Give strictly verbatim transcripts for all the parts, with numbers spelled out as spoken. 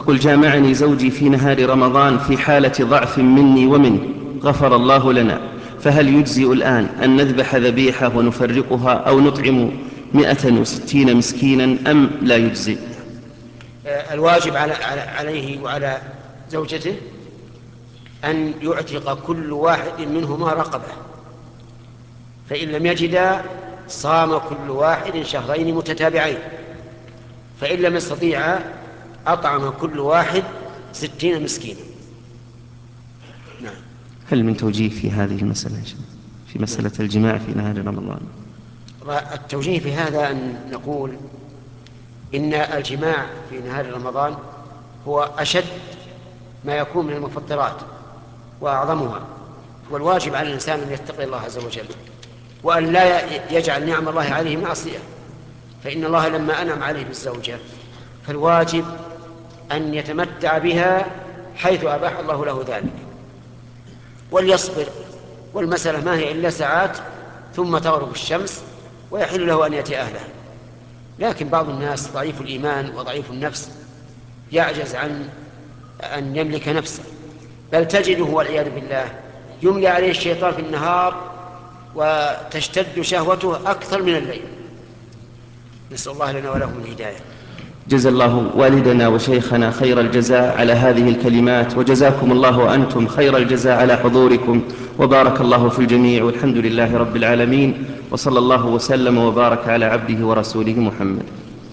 يقول: جامعني زوجي في نهار رمضان في حالة ضعف مني ومنه، غفر الله لنا، فهل يجزئ الآن أن نذبح ذبيحة ونفرقها أو نطعم مئة وستين مسكينا أم لا يجزئ؟ الواجب على عليه وعلى زوجته أن يعتق كل واحد منهما رقبة، فإن لم يجدا صام كل واحد شهرين متتابعين، فإن لم يستطيع أطعم كل واحد ستين مسكينا. نعم. هل من توجيه في هذه المسألة في مسألة نعم. الجماع في نهار رمضان؟ التوجيه في هذا أن نقول إن الجماع في نهار رمضان هو أشد ما يكون من المفطرات وأعظمها، والواجب على الإنسان أن يتقي الله عز وجل وأن لا يجعل نعم الله عليه معصية، فإن الله لما أنعم عليه بالزوجة فالواجب أن يتمتع بها حيث أباح الله له ذلك وليصبر، والمسألة ما هي إلا ساعات ثم تغرب الشمس ويحل له أن يأتي أهله. لكن بعض الناس ضعيف الإيمان وضعيف النفس يعجز عن أن يملك نفسه، بل تجده والعياذ بالله يملي عليه الشيطان في النهار وتشتد شهوته أكثر من الليل. نسأل الله لنا ولهم الهداية. جزا الله والدنا وشيخنا خير الجزاء على هذه الكلمات، وجزاكم الله وأنتم خير الجزاء على حضوركم، وبارك الله في الجميع، والحمد لله رب العالمين، وصلى الله وسلم وبارك على عبده ورسوله محمد.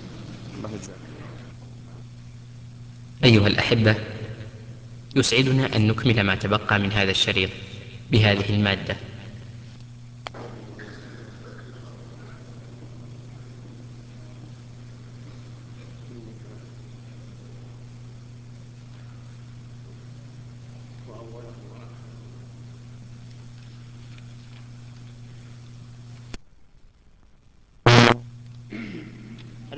أيها الأحبة، يسعدنا أن نكمل ما تبقى من هذا الشريط بهذه المادة.